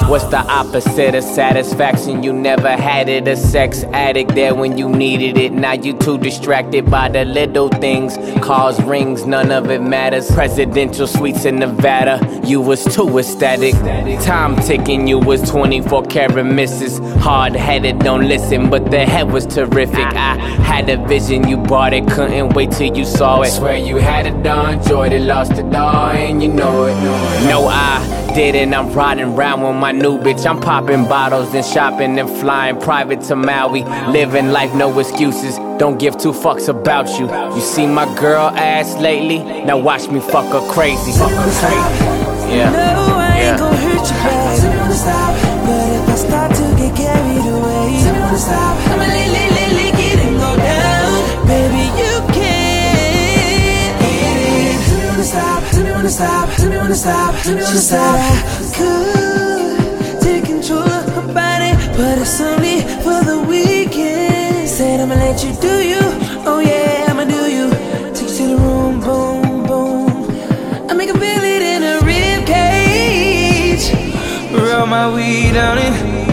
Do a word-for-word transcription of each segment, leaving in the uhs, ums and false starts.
What's the opposite of satisfaction? You never had it. A sex addict there when you needed it. Now you too distracted by the little things. Calls, rings, none of it matters. Presidential suites in Nevada, you was too ecstatic. Time ticking, you was twenty-four karat misses. Hard-headed, don't listen, but the head was terrific. I had a vision, you bought it, couldn't wait till you saw it. Swear you had it done, joy that lost it all, and you know it. No, I didn't, I'm riding around with my new bitch. I'm popping bottles and shopping and flying private to Maui. Living life, no excuses, don't give two fucks about you. You see my girl ass lately? Now watch me fuck her crazy. Fuck her crazy. Yeah. No, I ain't yeah. gon' hurt you, babe. Tell me when to stop, but if I start to get carried away, tell me when to stop. I'ma let, let, let, let get it go down. Baby, you can't hit it. Tell me when to stop, tell me when to stop, tell me when to stop, tell me when to stop. I could take control of her body, but it's only for the weekend. Said I'ma let you do you, oh yeah, I'ma do you. Take you to the room, boom, boom. I make her feel it in a rib cage. Roll my weed on it,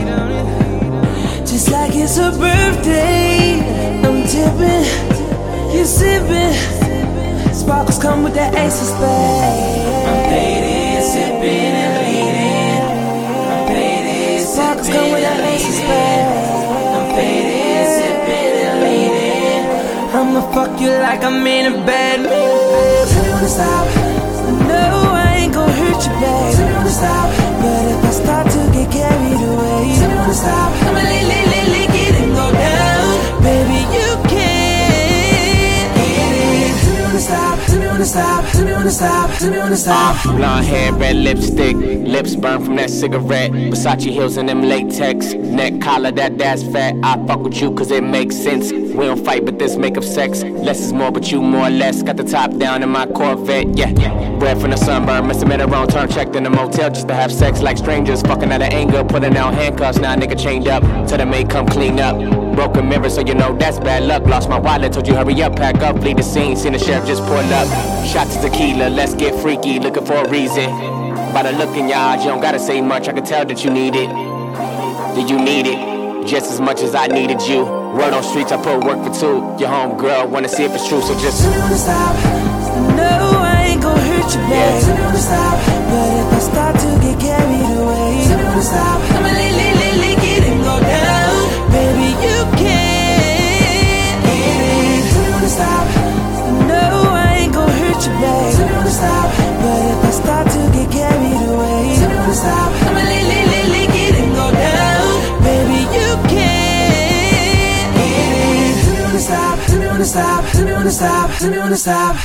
just like it's her birthday. I'm tipping, you sipping. Sparkles come with that ace of spades. I'm faded, sipping and bleeding. I'm faded, sparkles come with that ace of spades. I'm faded, sipping and bleeding. I'ma fuck you like I'm in a bad mood. Tell me when to stop. No, I ain't gon' hurt you, babe. Tell me when to stop. But if I start to get carried away, tell me when to stop. I'ma let, let, let, let get it go down. Baby, you can't hit it. Tell me when to stop. Tell me when to stop. Tell me when to stop. Tell me when to stop. Uh, blonde hair, red lipstick, lips burned from that cigarette. Versace heels and them latex, neck collar, that that's fat. I fuck with you cause it makes sense. We don't fight, but this make up sex. Less is more, but you more or less. Got the top down in my Corvette, yeah. Red from the sunburn, must have made a wrong turn. Checked in the motel just to have sex like strangers. Fucking out of anger, putting out handcuffs. Now a nigga chained up, till the maid come clean up. Broken mirror, so you know that's bad luck. Lost my wallet, told you hurry up, pack up, leave the scene. Seen the sheriff just pull up. Shots of tequila, let's get freaky, looking for a reason. By the look in your eyes, you don't gotta say much. I can tell that you need it. Do you need it? Just as much as I needed you. Word on streets, I put work for two. Your home girl, wanna see if it's true, so just tell me when to stop. No, I ain't gon' hurt you, babe. Yeah. Tell me when to stop. But if I start to get carried away, tell me when to stop. I'ma let, let, let, let get it go down. Baby, you can't hit it. Tell me when to stop. No, I ain't gon' hurt you, babe. Tell me when to stop. But if I start to get carried away, tell me when to stop. I'ma let, let, let, let get it go down. Baby, you can't hit it. Tell me when to stop. Tell me when to stop. Tell me when to stop. Tell me when to stop.